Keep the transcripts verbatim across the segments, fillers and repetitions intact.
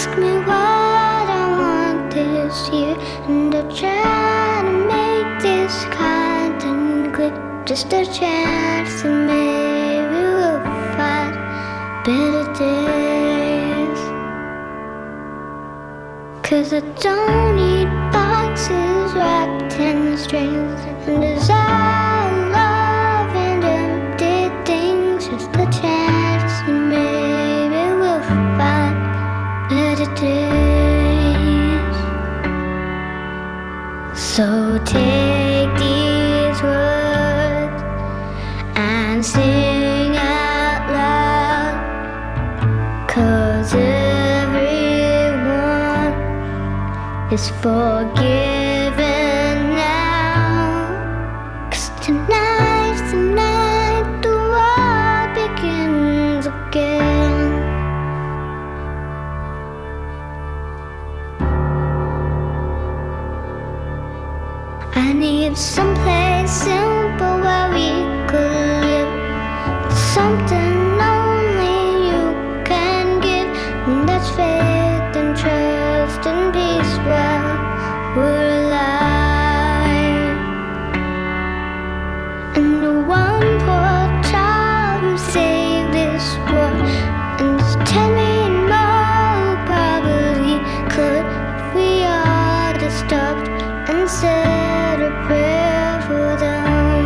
ask me what I want this year, and I try to make this content clear. Just a chance that maybe we'll find better days. 'Cause I don't need boxes wrapped in strings and desire love and empty things. Just a chance that maybe we'll find better days. So take these words and sing out loud, 'cause everyone is forgiven now. 'Cause tonight's the night the world begins again. I need someplace simple where we could live, something only you can give, and that's faith and trust and peace while we're alive. And the one poor child who saved this world, and there's ten million more who probably could, if we all just stopped and said a prayer for them.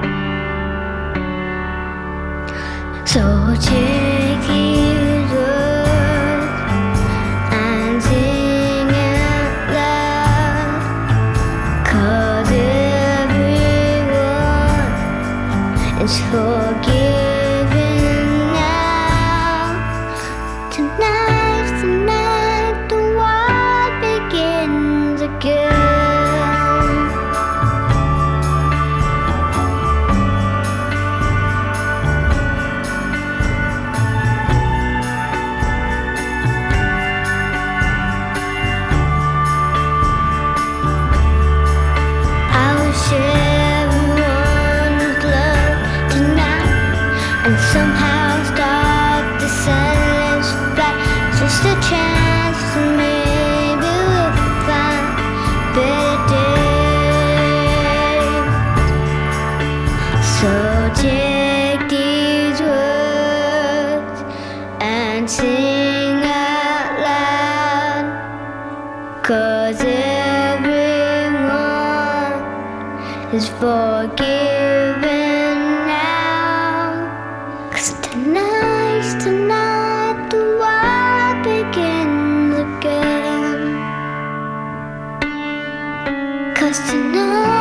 So take these words and sing out loud, 'cause everyone is forgiven now. Tonight's the night the world begins again. And somehow stop the silence back. Just a chance to maybe we'll find better days. So take these words and sing out loud, 'cause everyone is forgiven now. 'Cause tonight's the night the world begins again. 'Cause tonight